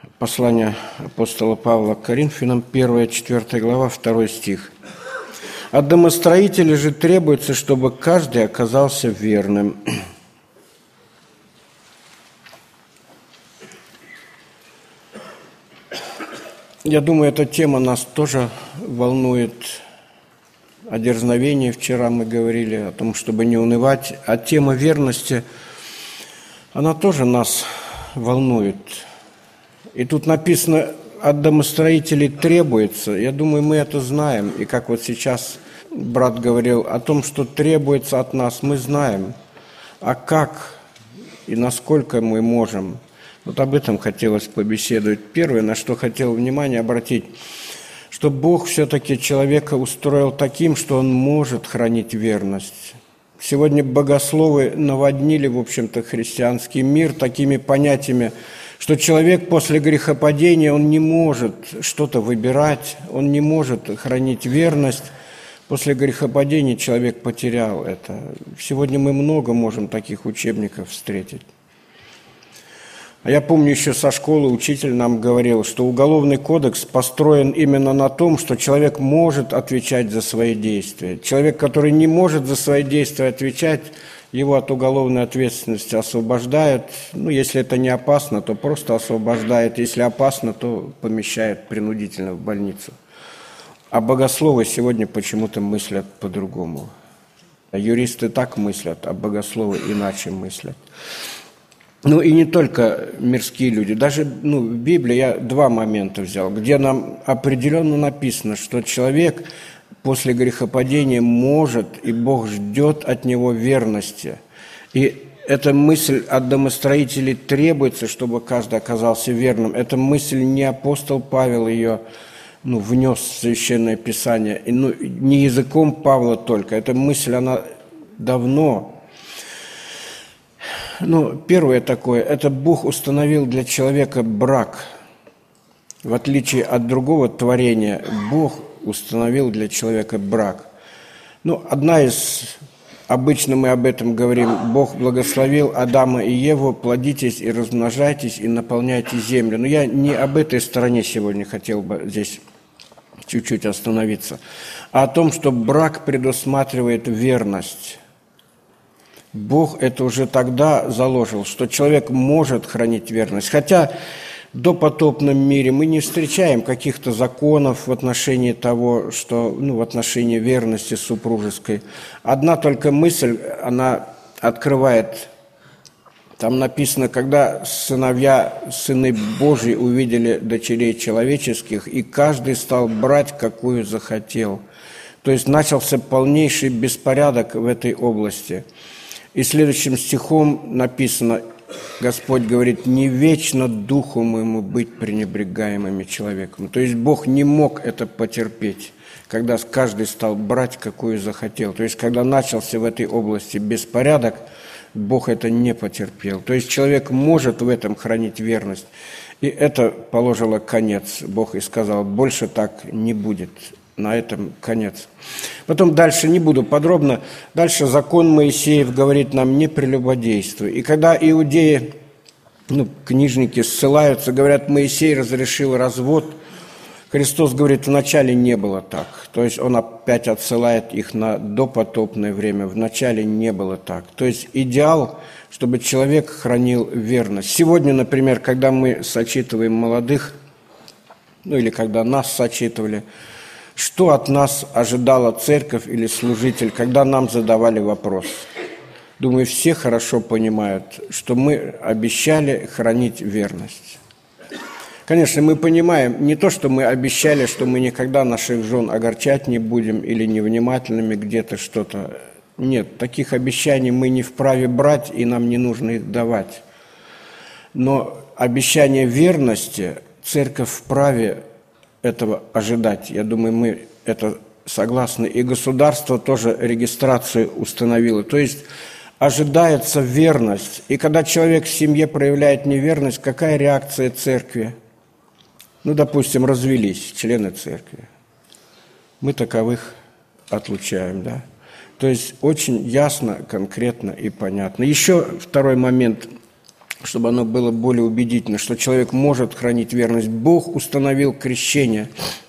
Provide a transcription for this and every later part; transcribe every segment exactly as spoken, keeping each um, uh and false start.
Послание апостола Павла к Коринфянам, первая, четвёртая глава, второй стих. «От домостроителей же требуется, чтобы каждый оказался верным». Я думаю, эта тема нас тоже волнует. О дерзновении вчера мы говорили, о том, чтобы не унывать. А тема верности, она тоже нас волнует. И тут написано, от домостроителей требуется. Я думаю, мы это знаем. И как вот сейчас брат говорил о том, что требуется от нас, мы знаем. А как и насколько мы можем? Вот об этом хотелось побеседовать. Первое, на что хотел внимание обратить, что Бог все-таки человека устроил таким, что он может хранить верность. Сегодня богословы наводнили, в общем-то, христианский мир такими понятиями, что человек после грехопадения, он не может что-то выбирать, он не может хранить верность. После грехопадения человек потерял это. Сегодня мы много можем таких учебников встретить. А я помню, еще со школы учитель нам говорил, что Уголовный кодекс построен именно на том, что человек может отвечать за свои действия. Человек, который не может за свои действия отвечать, его от уголовной ответственности освобождают. Ну, если это не опасно, то просто освобождает. Если опасно, то помещает принудительно в больницу. А богословы сегодня почему-то мыслят по-другому. А юристы так мыслят, а богословы иначе мыслят. Ну и не только мирские люди. Даже ну, в Библии я два момента взял, где нам определенно написано, что человек после грехопадения может, и Бог ждет от него верности. И эта мысль от домостроителей требуется, чтобы каждый оказался верным. Эта мысль не апостол Павел ее ну, внес в Священное Писание, и, ну, не языком Павла только. Эта мысль, она давно... Ну, первое такое, это Бог установил для человека брак. В отличие от другого творения, Бог установил для человека брак. Ну, одна из, обычно мы об этом говорим, Бог благословил Адама и Еву, плодитесь и размножайтесь, и наполняйте землю. Но я не об этой стороне сегодня хотел бы здесь чуть-чуть остановиться, а о том, что брак предусматривает верность. Бог это уже тогда заложил, что человек может хранить верность. Хотя в допотопном мире мы не встречаем каких-то законов в отношении того, что, ну, в отношении верности супружеской. Одна только мысль, она открывает, там написано, когда сыновья, сыны Божьи увидели дочерей человеческих, и каждый стал брать, какую захотел. То есть начался полнейший беспорядок в этой области. И следующим стихом написано, Господь говорит, не вечно духу моему быть пренебрегаемыми человеком. То есть Бог не мог это потерпеть, когда каждый стал брать, какую захотел. То есть когда начался в этой области беспорядок, Бог это не потерпел. То есть человек может в этом хранить верность. И это положило конец. Бог и сказал, больше так не будет. На этом конец. Потом дальше, не буду подробно, дальше закон Моисеев говорит нам не прелюбодействуй. И когда иудеи, ну, книжники ссылаются, говорят, Моисей разрешил развод, Христос говорит, вначале не было так. То есть он опять отсылает их на допотопное время, вначале не было так. То есть идеал, чтобы человек хранил верность. Сегодня, например, когда мы сочитываем молодых, ну или когда нас сочитывали, что от нас ожидала церковь или служитель, когда нам задавали вопрос? Думаю, все хорошо понимают, что мы обещали хранить верность. Конечно, мы понимаем не то, что мы обещали, что мы никогда наших жен огорчать не будем или невнимательными где-то что-то. Нет, таких обещаний мы не вправе брать, и нам не нужно их давать. Но обещание верности церковь вправе этого ожидать. Я думаю, мы это согласны. И государство тоже регистрацию установило. То есть ожидается верность. И когда человек в семье проявляет неверность, какая реакция церкви? Ну, допустим, развелись члены церкви. Мы таковых отлучаем, да? То есть очень ясно, конкретно и понятно. Еще второй момент. чтобы оно было более убедительно, что человек может хранить верность. Бог установил крещение.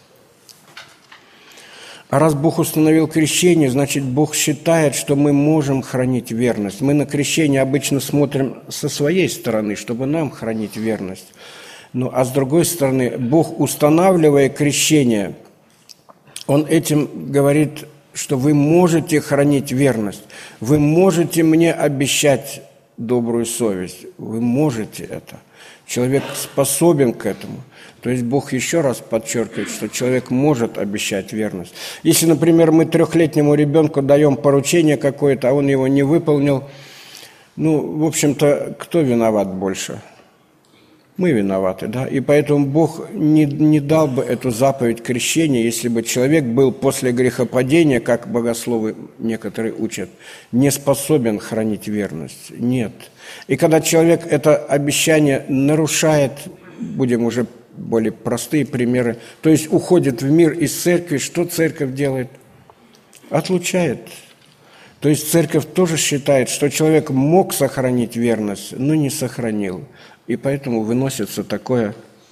А раз Бог установил крещение, значит, Бог считает, что мы можем хранить верность. Мы на крещение обычно смотрим со своей стороны, чтобы нам хранить верность. Ну, а с другой стороны, Бог, устанавливая крещение, Он этим говорит, что вы можете хранить верность, вы можете мне обещать добрую совесть, вы можете это. Человек способен к этому. То есть Бог еще раз подчеркивает, что человек может обещать верность. Если, например, мы трехлетнему ребенку даем поручение какое-то, а он его не выполнил, ну, в общем-то, кто виноват больше? Мы виноваты, да? И поэтому Бог не, не дал бы эту заповедь крещения, если бы человек был после грехопадения, как богословы некоторые учат, не способен хранить верность. Нет. И когда человек это обещание нарушает, будем уже более простые примеры, то есть уходит в мир из церкви, что церковь делает? Отлучает. То есть церковь тоже считает, что человек мог сохранить верность, но не сохранил. И поэтому выносится такое,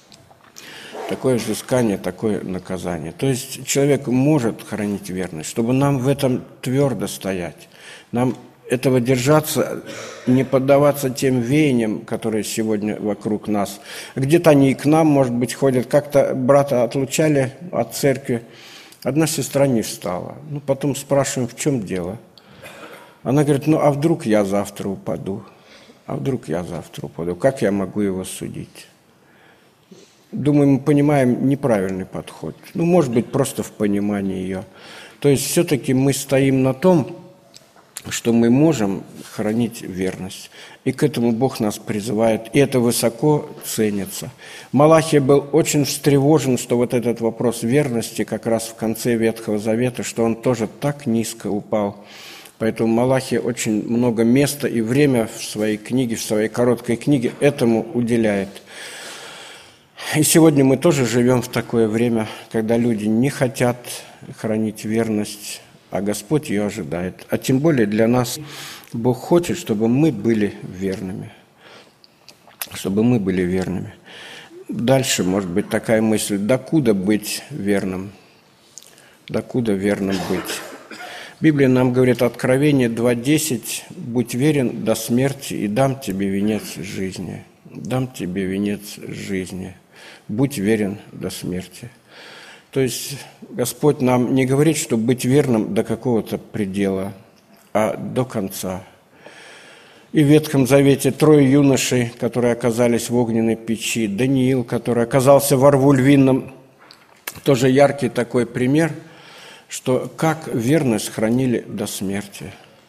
такое взыскание, такое наказание. То есть человек может хранить верность, чтобы нам в этом твердо стоять, нам этого держаться, не поддаваться тем веяниям, которые сегодня вокруг нас. Где-то они и к нам, может быть, ходят. Как-то брата отлучали от церкви, одна сестра не встала. Ну, потом спрашиваем, в чем дело? Она говорит, ну, а вдруг я завтра упаду? А вдруг я завтра упаду? Как я могу его судить? Думаю, мы понимаем неправильный подход. Ну, может быть, просто в понимании ее. То есть все-таки мы стоим на том, что мы можем хранить верность. И к этому Бог нас призывает. И это высоко ценится. Малахия был очень встревожен, что вот этот вопрос верности как раз в конце Ветхого Завета, что он тоже так низко упал. Поэтому Малахия очень много места и время в своей книге, в своей короткой книге этому уделяет. И сегодня мы тоже живем в такое время, когда люди не хотят хранить верность, а Господь ее ожидает. А тем более для нас Бог хочет, чтобы мы были верными. Чтобы мы были верными. Дальше может быть такая мысль, докуда быть верным? Докуда верным быть? Библия нам говорит, Откровение два десять, «Будь верен до смерти, и дам тебе венец жизни». Дам тебе венец жизни. Будь верен до смерти. То есть Господь нам не говорит, что быть верным до какого-то предела, а до конца. И в Ветхом Завете трое юношей, которые оказались в огненной печи, Даниил, который оказался во рву львином, тоже яркий такой пример, что как верность хранили до смерти.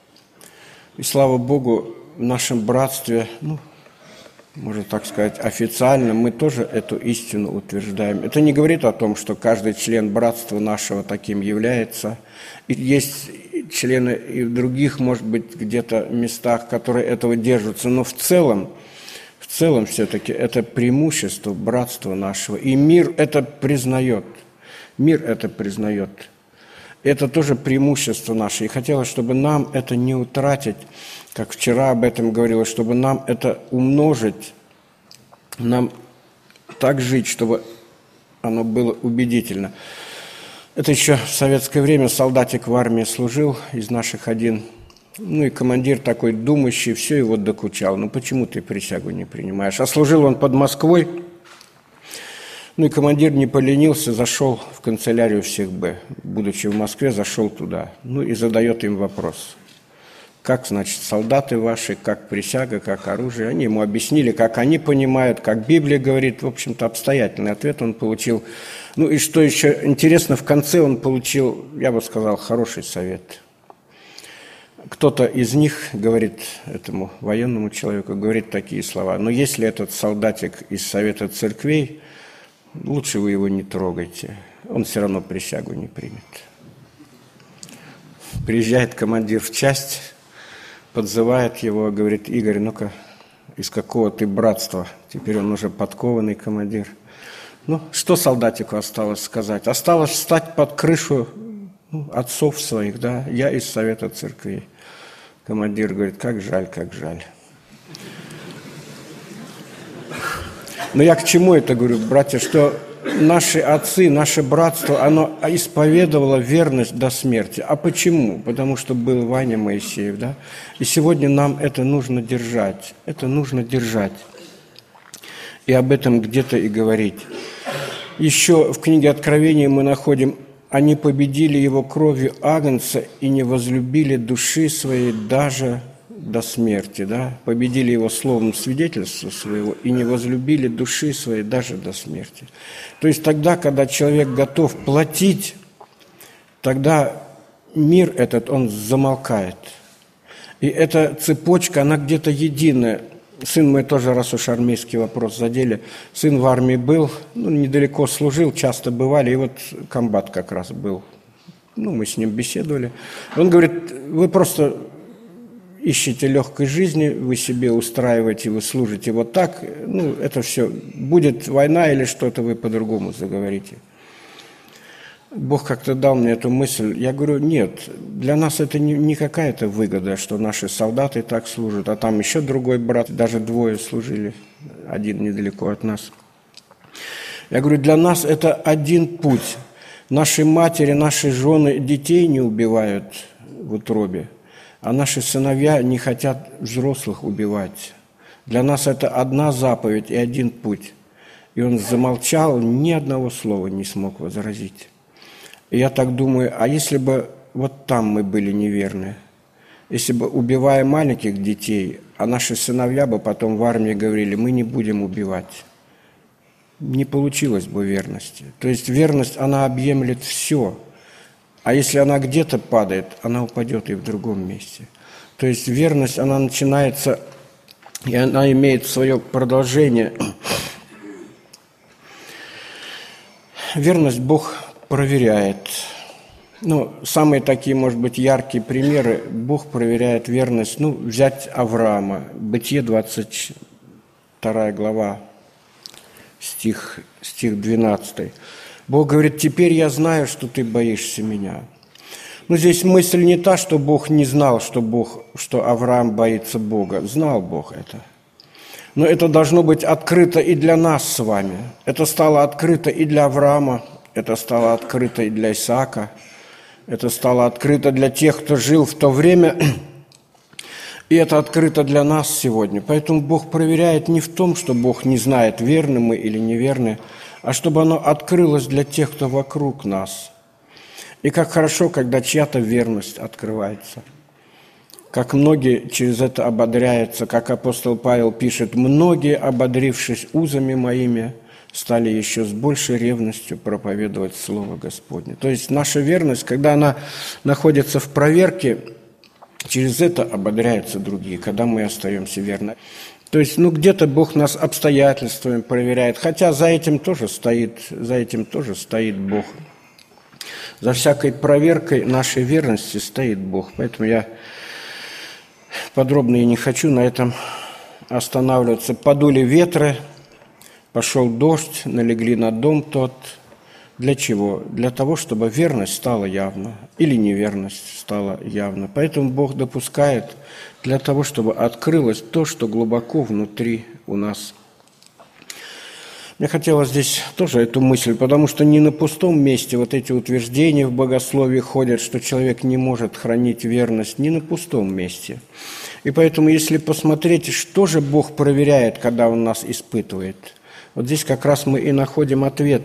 И слава Богу, в нашем братстве, ну, можно так сказать, официально мы тоже эту истину утверждаем. Это не говорит о том, что каждый член братства нашего таким является. И есть члены и в других, может быть, где-то местах, которые этого держатся. Но в целом, в целом все-таки это преимущество братства нашего. И мир это признает. Мир это признает. Это тоже преимущество наше. И хотелось, чтобы нам это не утратить, как вчера об этом говорилось, чтобы нам это умножить, нам так жить, чтобы оно было убедительно. Это еще в советское время солдатик в армии служил, из наших один, ну и командир такой думающий, все его докучал. Ну почему ты присягу не принимаешь? А служил он под Москвой. Ну и командир не поленился, зашел в канцелярию всех Б, будучи в Москве, зашел туда. Ну и задает им вопрос. Как, значит, солдаты ваши, как присяга, как оружие. Они ему объяснили, как они понимают, как Библия говорит. В общем-то, обстоятельный ответ он получил. Ну и что еще интересно, в конце он получил, я бы сказал, хороший совет. Кто-то из них говорит этому военному человеку, говорит такие слова. Но если этот солдатик из Совета церквей, лучше вы его не трогайте. Он все равно присягу не примет. Приезжает командир в часть, подзывает его, говорит, Игорь, ну-ка, из какого ты братства? Теперь он уже подкованный командир. Ну, что солдатику осталось сказать? Осталось встать под крышу ну, отцов своих, да, я из Совета церквей. Командир говорит, как жаль, как жаль. Но я к чему это говорю, братья, что наши отцы, наше братство, оно исповедовало верность до смерти. А почему? Потому что был Ваня Моисеев, да? И сегодня нам это нужно держать, это нужно держать. И об этом где-то и говорить. Еще в книге Откровения мы находим: «Они победили его кровью Агнца и не возлюбили души своей даже до смерти». Да? Победили его словом свидетельства своего и не возлюбили души своей даже до смерти. То есть тогда, когда человек готов платить, тогда мир этот, он замолкает. И эта цепочка, она где-то единая. Сын мой тоже, раз уж армейский вопрос задели, сын в армии был, ну, недалеко служил, часто бывали, и вот комбат как раз был. Ну, мы с ним беседовали. Он говорит: вы просто ищете легкой жизни, вы себе устраиваете, вы служите вот так, ну, это все, будет война или что-то, вы по-другому заговорите. Бог как-то дал мне эту мысль. Я говорю: нет, для нас это не, не какая-то выгода, что наши солдаты так служат, а там еще другой брат, даже двое служили, один недалеко от нас. Я говорю, для нас это один путь. Наши матери, наши жены детей не убивают в утробе, а наши сыновья не хотят взрослых убивать. Для нас это одна заповедь и один путь. И он замолчал, ни одного слова не смог возразить. И я так думаю, а если бы вот там мы были неверны, если бы, убивая маленьких детей, а наши сыновья бы потом в армии говорили: мы не будем убивать, не получилось бы верности. То есть верность, она объемлет все. А если она где-то падает, она упадет и в другом месте. То есть верность, она начинается, и она имеет свое продолжение. Верность Бог проверяет. Ну, самые такие, может быть, яркие примеры. Бог проверяет верность. Ну, взять Авраама. Бытие, двадцать вторая глава, стих, стих двенадцатый. Бог говорит: теперь я знаю, что ты боишься меня. Но здесь мысль не та, что Бог не знал, что, Бог, что Авраам боится Бога. Знал Бог это. Но это должно быть открыто и для нас с вами. Это стало открыто и для Авраама, это стало открыто и для Исаака, это стало открыто для тех, кто жил в то время, и это открыто для нас сегодня. Поэтому Бог проверяет не в том, что Бог не знает, верны мы или неверны, а чтобы оно открылось для тех, кто вокруг нас. И как хорошо, когда чья-то верность открывается. Как многие через это ободряются, как апостол Павел пишет: «Многие, ободрившись узами моими, стали еще с большей ревностью проповедовать Слово Господне». То есть наша верность, когда она находится в проверке, через это ободряются другие, когда мы остаемся верны. То есть, ну, где-то Бог нас обстоятельствами проверяет, хотя за этим тоже стоит, за этим тоже стоит Бог. За всякой проверкой нашей верности стоит Бог. Поэтому я подробно и не хочу на этом останавливаться. Подули ветры, пошел дождь, налегли на дом тот. Для чего? Для того, чтобы верность стала явна или неверность стала явна. Поэтому Бог допускает для того, чтобы открылось то, что глубоко внутри у нас. Мне хотелось здесь тоже эту мысль, потому что не на пустом месте вот эти утверждения в богословии ходят, что человек не может хранить верность, не на пустом месте. И поэтому, если посмотреть, что же Бог проверяет, когда Он нас испытывает, вот здесь как раз мы и находим ответ.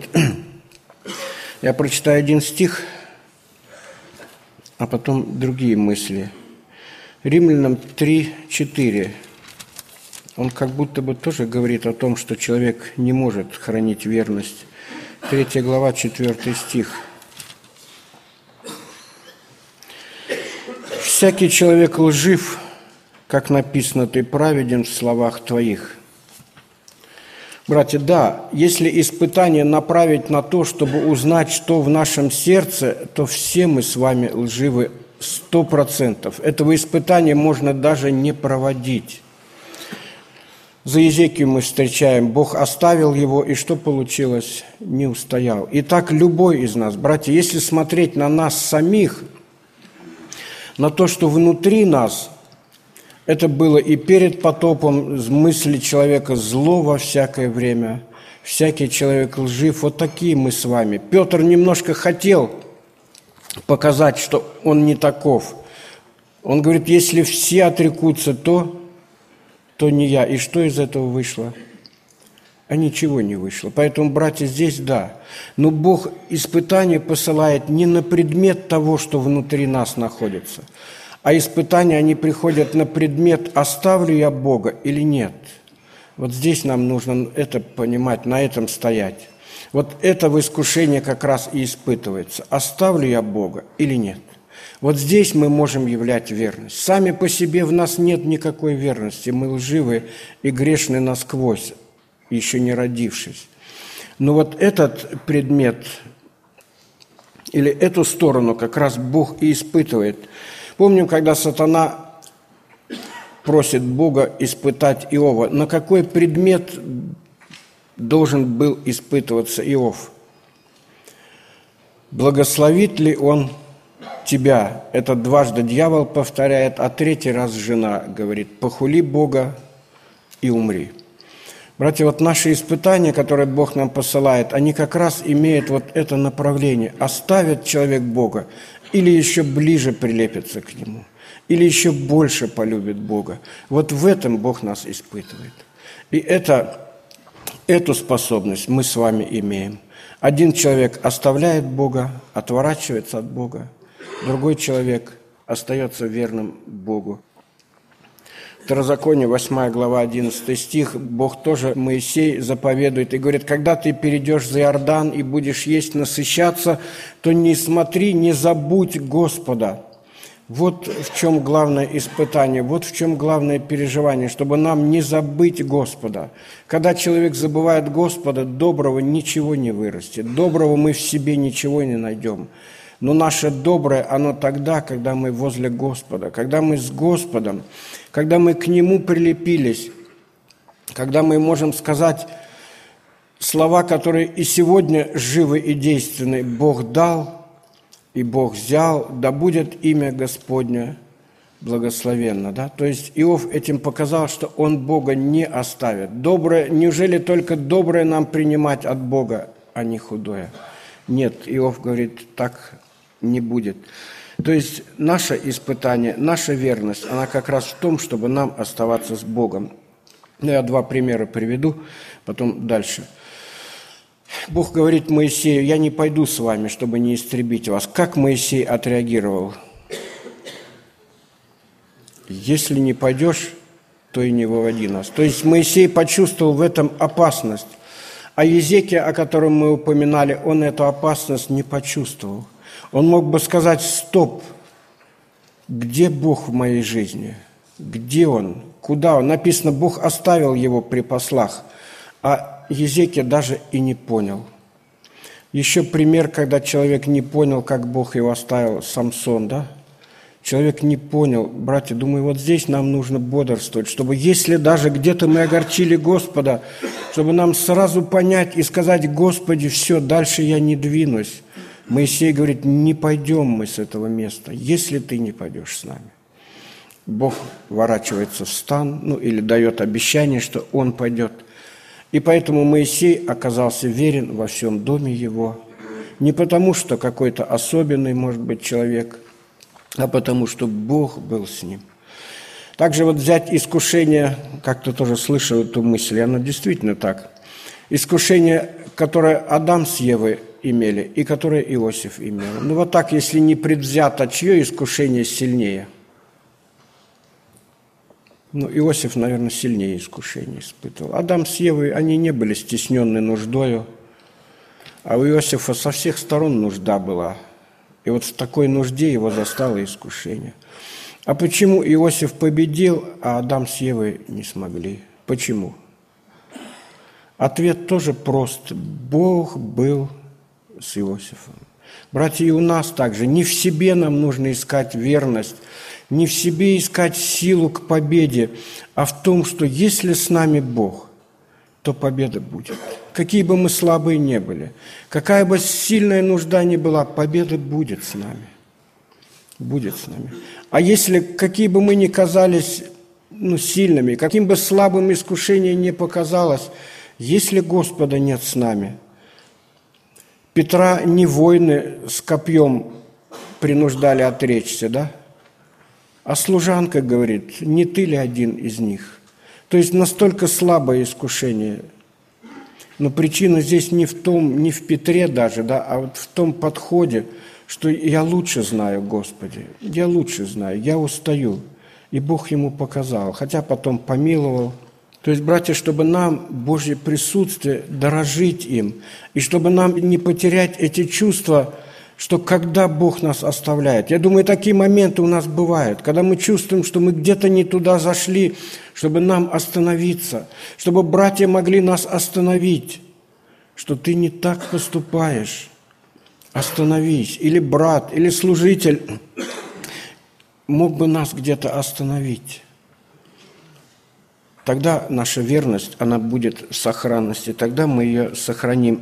Я прочитаю один стих, а потом другие мысли. Римлянам три, четыре. Он как будто бы тоже говорит о том, что человек не может хранить верность. Третья глава, четвертый стих. «Всякий человек лжив, как написано, ты праведен в словах твоих». Братья, да, если испытание направить на то, чтобы узнать, что в нашем сердце, то все мы с вами лживы сто процентов. Этого испытания можно даже не проводить. За Иезекию мы встречаем, Бог оставил его, и что получилось? Не устоял. И так любой из нас, братья, если смотреть на нас самих, на то, что внутри нас, Это было и перед потопом, мысли человека зло во всякое время, всякий человек лжив. Вот такие мы с вами. Петр немножко хотел показать, что он не таков. Он говорит, если все отрекутся, то, то не я. И что из этого вышло? А ничего не вышло. Поэтому, братья, здесь да. Но Бог испытания посылает не на предмет того, что внутри нас находится, а испытания, они приходят на предмет, оставлю я Бога или нет. Вот здесь нам нужно это понимать, на этом стоять. Вот это в искушении как раз и испытывается. Оставлю я Бога или нет. Вот здесь мы можем являть верность. Сами по себе в нас нет никакой верности. Мы лживы и грешны насквозь, еще не родившись. Но вот этот предмет или эту сторону как раз Бог и испытывает. Помним, когда сатана просит Бога испытать Иова, на какой предмет должен был испытываться Иов? Благословит ли он тебя? Это дважды дьявол повторяет, а третий раз жена говорит, похули Бога и умри. Братья, вот наши испытания, которые Бог нам посылает, они как раз имеют вот это направление. Оставит человек Бога или еще ближе прилепится к Нему, или еще больше полюбит Бога. Вот в этом Бог нас испытывает. И это, эту способность мы с вами имеем. Один человек оставляет Бога, отворачивается от Бога, другой человек остается верным Богу. Второзаконие, восьмая глава, одиннадцатый стих, Бог тоже Моисей заповедует и говорит, когда ты перейдешь за Иордан и будешь есть, насыщаться, то не смотри, не забудь Господа. Вот в чем главное испытание, вот в чем главное переживание, чтобы нам не забыть Господа. Когда человек забывает Господа, доброго ничего не вырастет, доброго мы в себе ничего не найдем. Но наше доброе, оно тогда, когда мы возле Господа, когда мы с Господом, когда мы к Нему прилепились, когда мы можем сказать слова, которые и сегодня живы и действенны. Бог дал, и Бог взял, да будет имя Господне благословенно. Да? То есть Иов этим показал, что он Бога не оставит. Доброе, неужели только доброе нам принимать от Бога, а не худое? Нет, Иов говорит, так не будет. То есть наше испытание, наша верность, она как раз в том, чтобы нам оставаться с Богом. Я два примера приведу, потом дальше. Бог говорит Моисею, я не пойду с вами, чтобы не истребить вас. Как Моисей отреагировал? Если не пойдешь, то и не выводи нас. То есть Моисей почувствовал в этом опасность. А Езекия, о котором мы упоминали, он эту опасность не почувствовал. Он мог бы сказать, стоп, где Бог в моей жизни? Где Он? Куда Он? Написано, Бог оставил его при послах, а Езекия даже и не понял. Еще пример, когда человек не понял, как Бог его оставил, Самсон, да? Человек не понял. Братья, думаю, вот здесь нам нужно бодрствовать, чтобы если даже где-то мы огорчили Господа, чтобы нам сразу понять и сказать, Господи, все, дальше я не двинусь. Моисей говорит, не пойдем мы с этого места, если ты не пойдешь с нами. Бог ворачивается в стан, ну или дает обещание, что Он пойдет. И поэтому Моисей оказался верен во всем доме его. Не потому, что какой-то особенный, может быть, человек, а потому, что Бог был с ним. Также вот взять искушение, как-то тоже слышал эту мысль, и оно действительно так. Искушение, которое Адам с Евой имели и которое Иосиф имел. Ну вот так, если не предвзято, чье искушение сильнее? Ну, Иосиф, наверное, сильнее искушение испытывал. Адам с Евой, они не были стеснены нуждою, а у Иосифа со всех сторон нужда была. И вот в такой нужде его застало искушение. А почему Иосиф победил, а Адам с Евой не смогли? Почему? Ответ тоже прост. Бог был с Иосифом. Братья, и у нас также. Не в себе нам нужно искать верность, не в себе искать силу к победе, а в том, что если с нами Бог, то победа будет. Какие бы мы слабые не были, какая бы сильная нужда ни была, победа будет с нами. Будет с нами. А если, какие бы мы ни казались ну, сильными, каким бы слабым искушение ни показалось, если Господа нет с нами. Петра не воины с копьем принуждали отречься, да? А служанка говорит, не ты ли один из них? То есть настолько слабое искушение. Но причина здесь не в том, не в Петре даже, да, а вот в том подходе, что я лучше знаю, Господи, я лучше знаю, я устаю. И Бог ему показал, хотя потом помиловал. То есть, братья, чтобы нам Божье присутствие, дорожить им, и чтобы нам не потерять эти чувства, что когда Бог нас оставляет. Я думаю, такие моменты у нас бывают, когда мы чувствуем, что мы где-то не туда зашли, чтобы нам остановиться, чтобы братья могли нас остановить, что ты не так поступаешь. Остановись. Или брат, или служитель мог бы нас где-то остановить. Тогда наша верность, она будет в сохранности, тогда мы ее сохраним.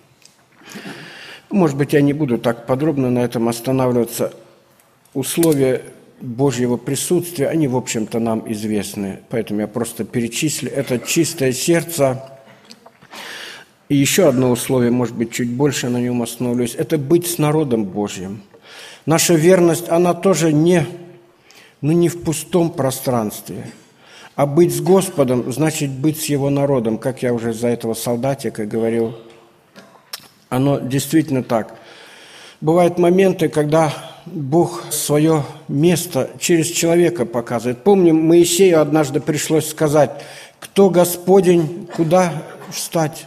Может быть, я не буду так подробно на этом останавливаться. Условия Божьего присутствия, они, в общем-то, нам известны. Поэтому я просто перечислю. Это чистое сердце. И еще одно условие, может быть, чуть больше на нем остановлюсь. Это быть с народом Божьим. Наша верность, она тоже не, ну, не в пустом пространстве. А быть с Господом, значит быть с Его народом. Как я уже за этого солдатика говорил, оно действительно так. Бывают моменты, когда Бог свое место через человека показывает. Помним, Моисею однажды пришлось сказать, кто Господень, куда встать?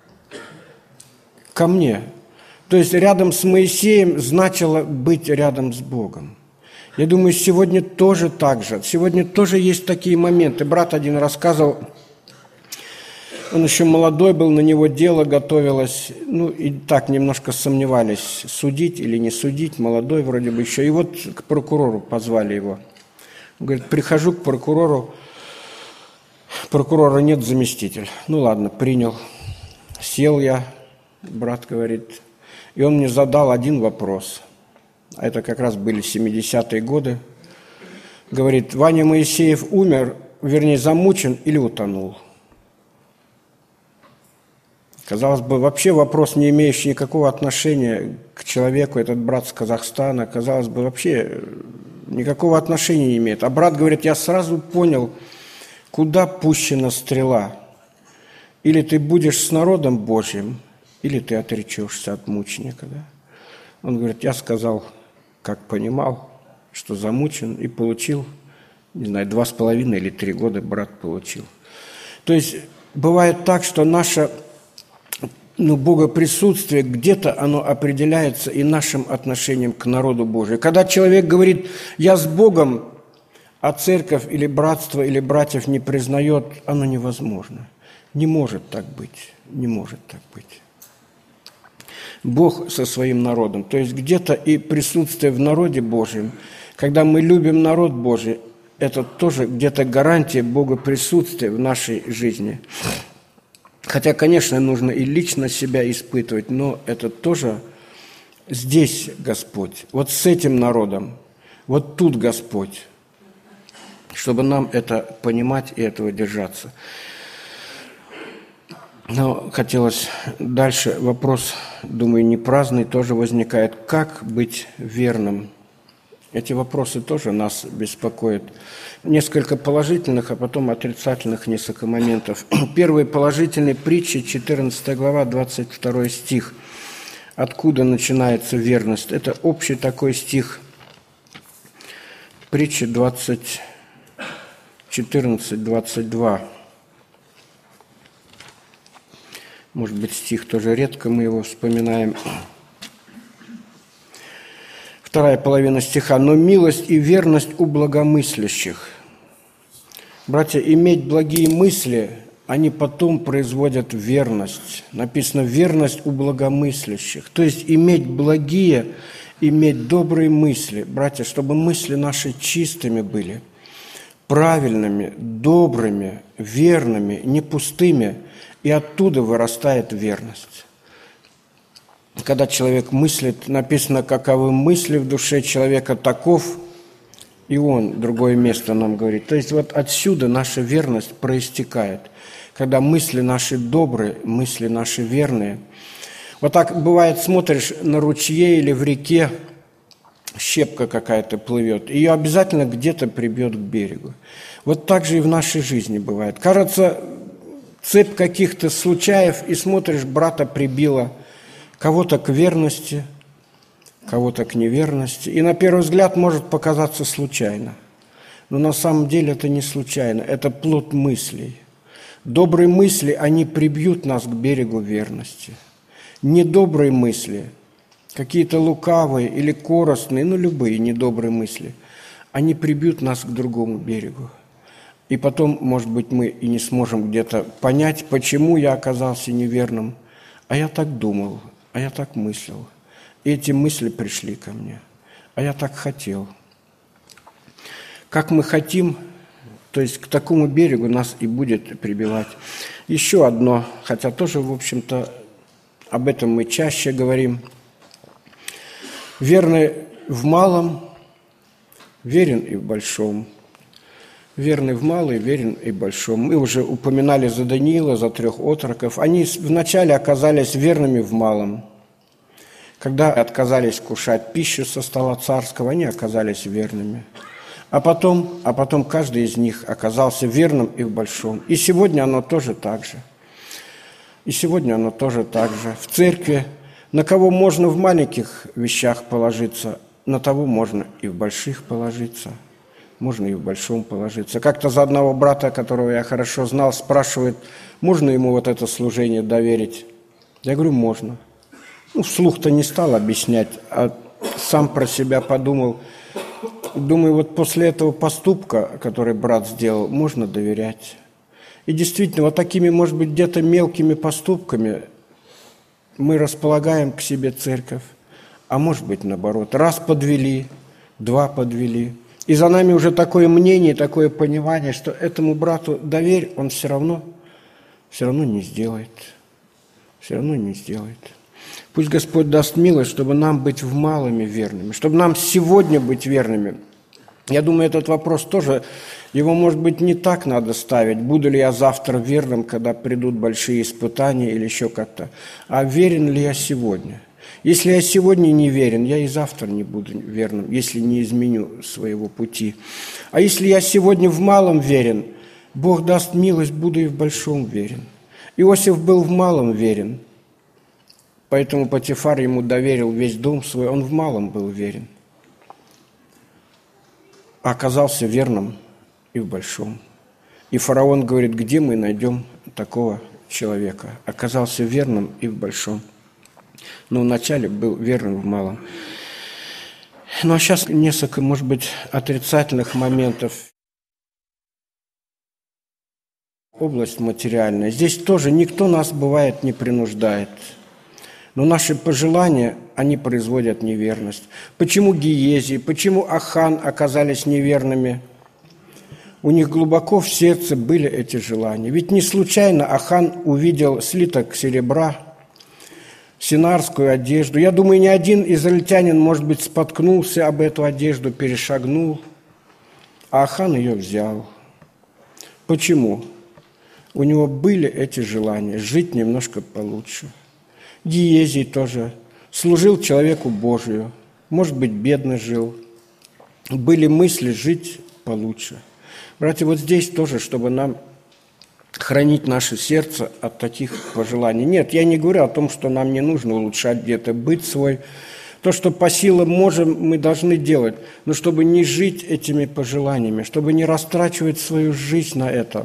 Ко мне. То есть рядом с Моисеем значило быть рядом с Богом. Я думаю, сегодня тоже так же. Сегодня тоже есть такие моменты. Брат один рассказывал, он еще молодой был, на него дело готовилось. Ну, и так немножко сомневались, судить или не судить. Молодой вроде бы еще. И вот к прокурору позвали его. Он говорит, прихожу к прокурору. Прокурора нет, заместитель. Ну, ладно, принял. Сел я, брат говорит. И он мне задал один вопрос. Это как раз были семидесятые годы. Говорит, Ваня Моисеев умер, вернее, замучен или утонул? Казалось бы, вообще вопрос, не имеющий никакого отношения к человеку, этот брат с Казахстана, казалось бы, вообще никакого отношения не имеет. А брат говорит, я сразу понял, куда пущена стрела. Или ты будешь с народом Божьим, или ты отречешься от мученика. Да? Он говорит, я сказал, как понимал, что замучен, и получил, не знаю, два с половиной или три года брат получил. То есть бывает так, что наше ну, богоприсутствие, где-то оно определяется и нашим отношением к народу Божию. Когда человек говорит, я с Богом, а церковь или братство или братьев не признает, оно невозможно. Не может так быть, не может так быть. Бог со своим народом. То есть где-то и присутствие в народе Божьем, когда мы любим народ Божий, это тоже где-то гарантия Бога присутствия в нашей жизни. Хотя, конечно, нужно и лично себя испытывать, но это тоже здесь Господь, вот с этим народом, вот тут Господь, чтобы нам это понимать и этого держаться. Но хотелось дальше, вопрос, думаю, не праздный, тоже возникает. Как быть верным? Эти вопросы тоже нас беспокоят. Несколько положительных, а потом отрицательных несколько моментов. Первый положительный притча, четырнадцатая глава, двадцать второй стих. Откуда начинается верность? Это общий такой стих. Притча двадцать, четырнадцать, двадцать два. Может быть, стих тоже редко мы его вспоминаем. Вторая половина стиха. «Но милость и верность у благомыслящих». Братья, иметь благие мысли, они потом производят верность. Написано «верность у благомыслящих». То есть иметь благие, иметь добрые мысли. Братья, чтобы мысли наши чистыми были, правильными, добрыми, верными, не пустыми, и оттуда вырастает верность. Когда человек мыслит, написано, каковы мысли в душе человека, таков Иоанн, другое место нам говорит. То есть вот отсюда наша верность проистекает. Когда мысли наши добрые, мысли наши верные. Вот так бывает, смотришь на ручье или в реке, щепка какая-то плывет, ее обязательно где-то прибьет к берегу. Вот так же и в нашей жизни бывает. Кажется, цепь каких-то случаев, и смотришь, брата прибило кого-то к верности, кого-то к неверности. И на первый взгляд может показаться случайно. Но на самом деле это не случайно, это плод мыслей. Добрые мысли, они прибьют нас к берегу верности. Недобрые мысли, какие-то лукавые или корыстные, ну любые недобрые мысли, они прибьют нас к другому берегу. И потом, может быть, мы и не сможем где-то понять, почему я оказался неверным. А я так думал, а я так мыслил. И эти мысли пришли ко мне. А я так хотел. Как мы хотим, то есть к такому берегу нас и будет прибивать. Еще одно, хотя тоже, в общем-то, об этом мы чаще говорим. Верный в малом, верен и в большом. Верный в малом, верен и в большом. Мы уже упоминали за Даниила, за трех отроков. Они вначале оказались верными в малом. Когда отказались кушать пищу со стола царского, они оказались верными. А потом, а потом каждый из них оказался верным и в большом. И сегодня оно тоже так же. И сегодня оно тоже так же. В церкви, на кого можно в маленьких вещах положиться, на того можно и в больших положиться. Можно и в большом положиться. Как-то за одного брата, которого я хорошо знал, спрашивает, можно ему вот это служение доверить? Я говорю, можно. Ну, вслух-то не стал объяснять, а сам про себя подумал. Думаю, вот после этого поступка, который брат сделал, можно доверять. И действительно, вот такими, может быть, где-то мелкими поступками мы располагаем к себе церковь, а может быть, наоборот. Раз подвели, два подвели. И за нами уже такое мнение, такое понимание, что этому брату доверь, он все равно, все равно не сделает. Все равно не сделает. Пусть Господь даст милость, чтобы нам быть в малыми верными, чтобы нам сегодня быть верными. Я думаю, этот вопрос тоже, его, может быть, не так надо ставить, буду ли я завтра верным, когда придут большие испытания или еще как-то, а верен ли я сегодня. Если я сегодня не верен, я и завтра не буду верным, если не изменю своего пути. А если я сегодня в малом верен, Бог даст милость, буду и в большом верен. Иосиф был в малом верен. Поэтому Потифар ему доверил весь дом свой, он в малом был верен. А оказался верным и в большом. И фараон говорит, где мы найдем такого человека? Оказался верным и в большом. Но вначале был верным в малом. Ну а сейчас несколько, может быть, отрицательных моментов. Область материальная. Здесь тоже никто нас, бывает, не принуждает. Но наши пожелания, они производят неверность. Почему Гиези, почему Ахан оказались неверными? У них глубоко в сердце были эти желания. Ведь не случайно Ахан увидел слиток серебра, синарскую одежду. Я думаю, ни один израильтянин, может быть, споткнулся об эту одежду, перешагнул, а Ахан ее взял. Почему? У него были эти желания жить немножко получше. Гиезий тоже служил человеку Божию, может быть, бедно жил. Были мысли жить получше. Братья, вот здесь тоже, чтобы нам хранить наше сердце от таких пожеланий. Нет, я не говорю о том, что нам не нужно улучшать где-то быт свой. То, что по силам можем, мы должны делать. Но чтобы не жить этими пожеланиями, чтобы не растрачивать свою жизнь на это,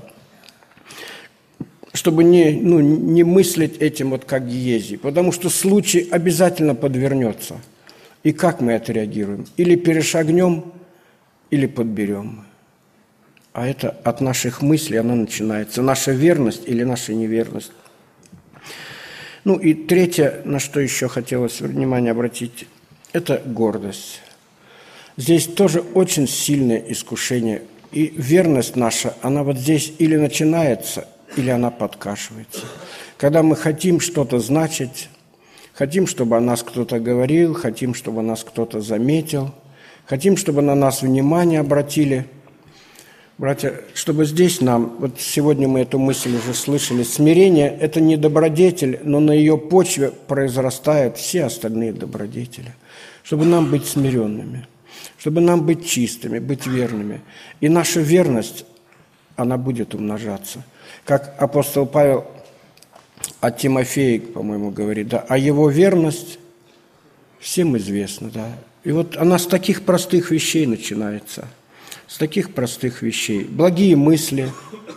чтобы не, ну, не мыслить этим вот как Гиези, потому что случай обязательно подвернется. И как мы отреагируем? Или перешагнем, или подберем. А это от наших мыслей она начинается. Наша верность или наша неверность. Ну и третье, на что еще хотелось внимание обратить, это гордость. Здесь тоже очень сильное искушение. И верность наша, она вот здесь или начинается, или она подкашивается. Когда мы хотим что-то значить, хотим, чтобы о нас кто-то говорил, хотим, чтобы о нас кто-то заметил, Хотим, чтобы на нас внимание обратили. Братья, чтобы здесь нам, вот сегодня мы эту мысль уже слышали, смирение – это не добродетель, но на ее почве произрастают все остальные добродетели. Чтобы нам быть смиренными, чтобы нам быть чистыми, быть верными. И наша верность, она будет умножаться. Как апостол Павел о Тимофее, по-моему, говорит, да, а его верность всем известна, да. И вот она с таких простых вещей начинается, с таких простых вещей. Благие мысли,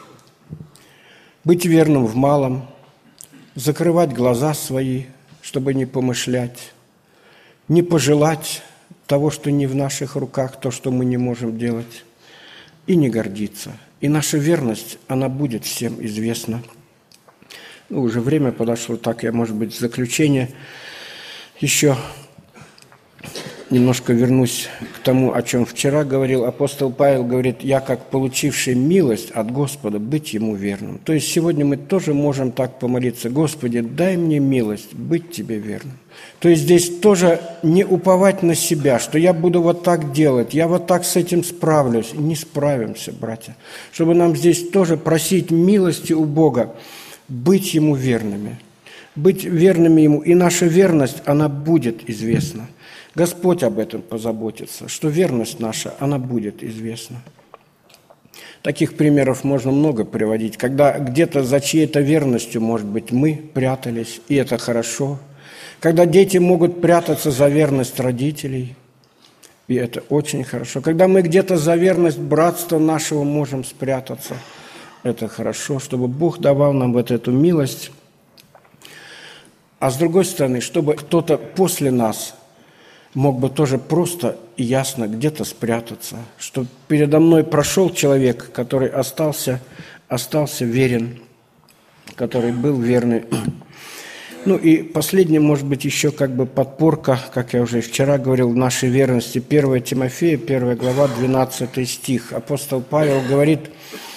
быть верным в малом, закрывать глаза свои, чтобы не помышлять, не пожелать того, что не в наших руках, то, что мы не можем делать, и не гордиться. И наша верность, она будет всем известна. Ну, уже время подошло, так я, может быть, в заключение еще немножко вернусь к тому, о чем вчера говорил. Апостол Павел говорит, я, как получивший милость от Господа, быть Ему верным. То есть сегодня мы тоже можем так помолиться, Господи, дай мне милость быть Тебе верным. То есть здесь тоже не уповать на себя, что я буду вот так делать, я вот так с этим справлюсь. Не справимся, братья. Чтобы нам здесь тоже просить милости у Бога, быть Ему верными, быть верными Ему. И наша верность, она будет известна. Господь об этом позаботится, что верность наша, она будет известна. Таких примеров можно много приводить, когда где-то за чьей-то верностью, может быть, мы прятались, и это хорошо. Когда дети могут прятаться за верность родителей, и это очень хорошо. Когда мы где-то за верность братства нашего можем спрятаться, это хорошо, чтобы Бог давал нам вот эту милость. А с другой стороны, чтобы кто-то после нас мог бы тоже просто и ясно где-то спрятаться, что передо мной прошел человек, который остался, остался верен, который был верный. Ну и последнее, может быть, еще как бы подпорка, как я уже вчера говорил, в нашей верности. первое Тимофея, первая глава, двенадцатый стих. Апостол Павел говорит,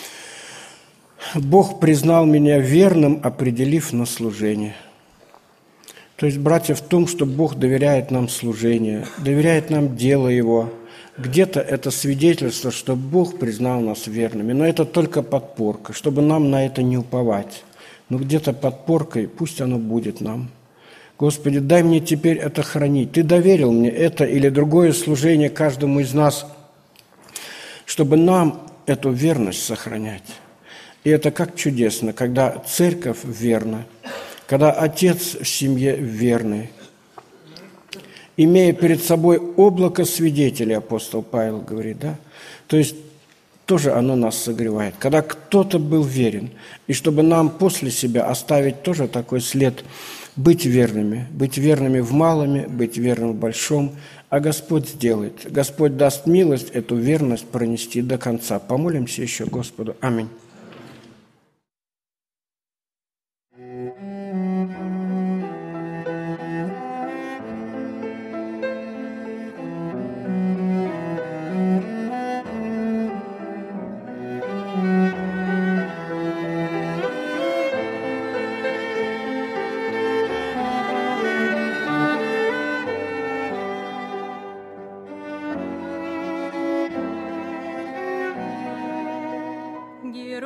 «Бог признал меня верным, определив на служение». То есть, братья, в том, что Бог доверяет нам служение, доверяет нам дело Его. Где-то это свидетельство, что Бог признал нас верными, но это только подпорка, чтобы нам на это не уповать. Но где-то подпоркой пусть оно будет нам. Господи, дай мне теперь это хранить. Ты доверил мне это или другое служение каждому из нас, чтобы нам эту верность сохранять. И это как чудесно, когда церковь верна, когда отец в семье верный, имея перед собой облако свидетелей, апостол Павел говорит, да? То есть тоже оно нас согревает. Когда кто-то был верен, и чтобы нам после себя оставить тоже такой след, быть верными, быть верными в малом, быть верным в большом, а Господь сделает. Господь даст милость эту верность пронести до конца. Помолимся еще Господу. Аминь. Герой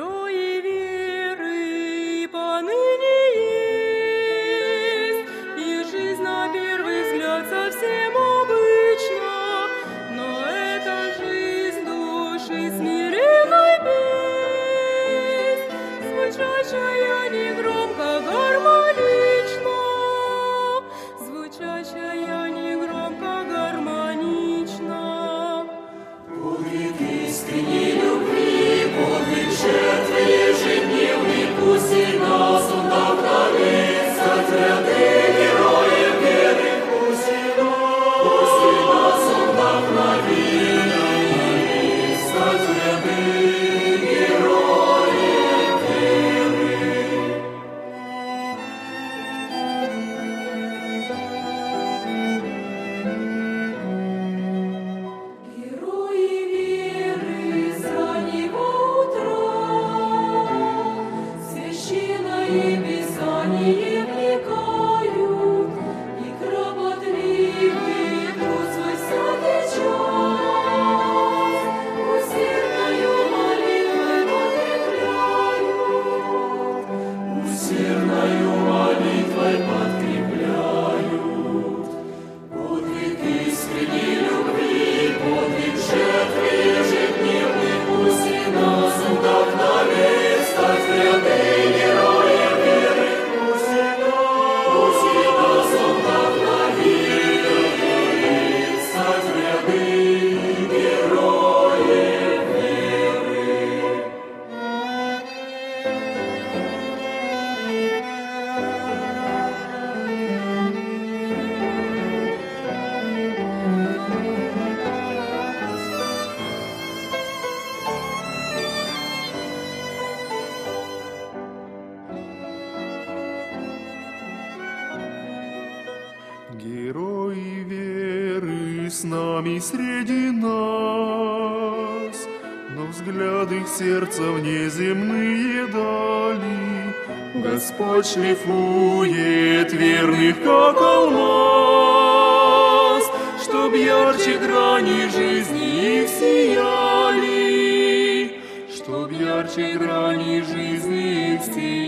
Герои веры с нами среди нас, но взгляд их сердца внеземные дали. Господь шлифует верных, как алмаз, чтоб ярче грани жизни их сияли, чтоб ярче грани жизни их сияли.